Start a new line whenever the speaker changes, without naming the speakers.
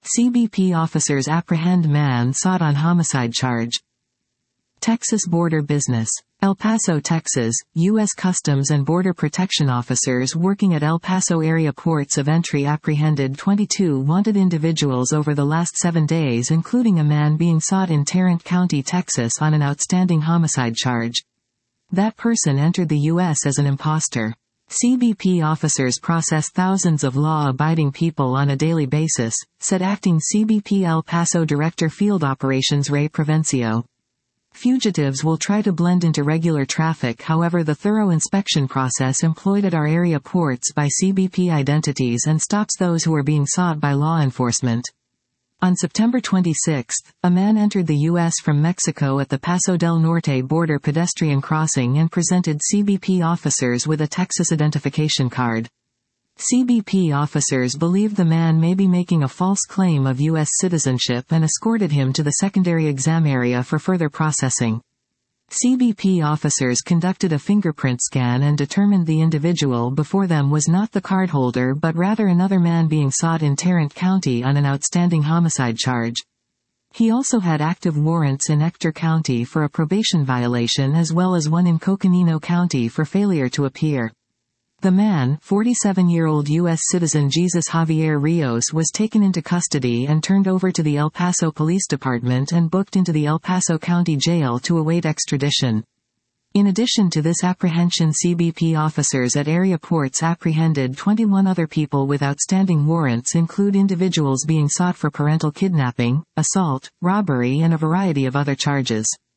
CBP officers apprehend man sought on homicide charge. Texas border business. El Paso, Texas, U.S. Customs and Border Protection officers working at El Paso area ports of entry apprehended 22 wanted individuals over the last 7 days, including a man being sought in Tarrant County, Texas on an outstanding homicide charge. That person entered the U.S. as an imposter. CBP officers process thousands of law-abiding people on a daily basis, said acting CBP El Paso Director Field Operations Ray Provencio. Fugitives will try to blend into regular traffic, however the thorough inspection process employed at our area ports by CBP identities and stops those who are being sought by law enforcement. On September 26, a man entered the U.S. from Mexico at the Paso del Norte border pedestrian crossing and presented CBP officers with a Texas identification card. CBP officers believed the man may be making a false claim of U.S. citizenship and escorted him to the secondary exam area for further processing. CBP officers conducted a fingerprint scan and determined the individual before them was not the cardholder but rather another man being sought in Tarrant County on an outstanding homicide charge. He also had active warrants in Ector County for a probation violation as well as one in Coconino County for failure to appear. The man, 47-year-old U.S. citizen Jesus Javier Rios, was taken into custody and turned over to the El Paso Police Department and booked into the El Paso County Jail to await extradition. In addition to this apprehension, CBP officers at area ports apprehended 21 other people with outstanding warrants, include individuals being sought for parental kidnapping, assault, robbery and a variety of other charges.